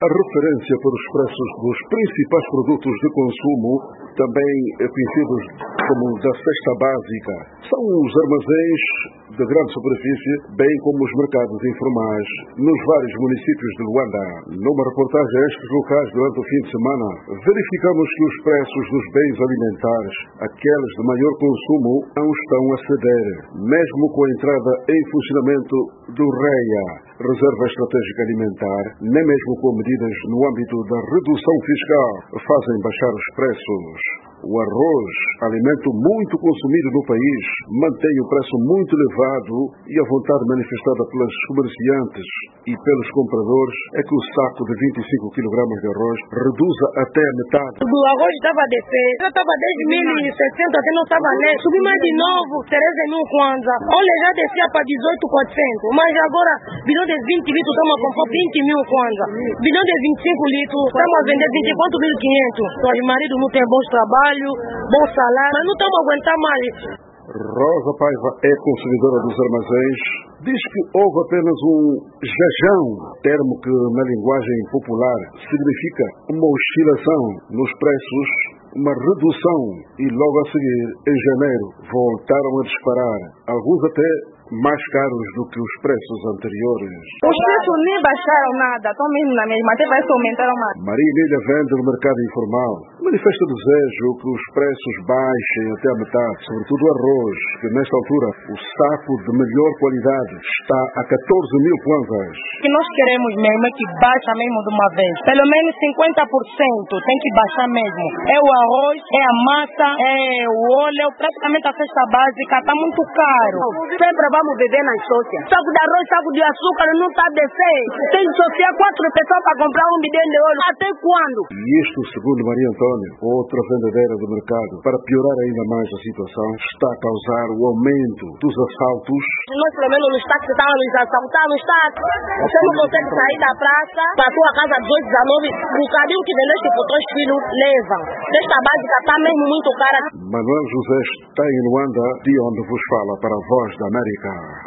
A referência para os preços dos principais produtos de consumo, também conhecidos como da cesta básica, são os armazéns de grande superfície, bem como os mercados informais nos vários municípios de Luanda. Numa reportagem a estes locais durante o fim de semana, verificamos que os preços dos bens alimentares, aqueles de maior consumo, não estão a ceder, mesmo com a entrada em funcionamento do REA, Reserva Estratégica Alimentar, nem mesmo com medidas no âmbito da redução fiscal fazem baixar os preços. O arroz, alimento muito consumido no país, mantém o preço muito elevado e a vontade manifestada pelos comerciantes e pelos compradores é que o saco de 25 kg de arroz reduza até a metade. O arroz estava a descer, já estava 10.600, até não estava nem. Subiu mais de novo, 13 mil kwanza. Olha, já descia para 18.400, mas agora, bidão de 20 litros estamos a comprar 20 mil kwanza. Bidão de 25 litros, estamos a vender 24.500. Os maridos não têm bons trabalhos, bom salário, mas não estamos a aguentar mais. Rosa Paiva é consumidora dos armazéns. Diz que houve apenas um jejão, termo que na linguagem popular significa uma oscilação nos preços, uma redução e logo a seguir, em janeiro, voltaram a disparar, alguns até mais caros do que os preços anteriores. Os preços nem baixaram nada, estão mesmo na mesma, até parece que aumentaram mais. Maria Emília vende no mercado informal. Manifesta desejo que os preços baixem até a metade, sobretudo o arroz, que nesta altura o saco de melhor qualidade está a 14 mil kwanzas. O que nós queremos mesmo é que baixa mesmo de uma vez. Pelo menos 50% tem que baixar mesmo. É o arroz, é a massa, é o óleo, praticamente a cesta básica está muito caro. Sempre vamos beber nas sócias. Saco de arroz, saco de açúcar não está a descer. Tem que associar 4 pessoas para comprar um bidão de óleo. Até quando? E isto, segundo Maria Antônia, outra vendedeira do mercado, para piorar ainda mais a situação, está a causar o aumento dos assaltos. Nós, pelo menos, nos táxis estavam nos assaltando, os táxis. Você não consegue sair da praça para a tua casa às 18, 19, o bocadinho que vendeste por 2 filhos, leva. Cesta básica está mesmo muito cara. Manuel José está em Luanda, de onde vos fala para a Voz da América.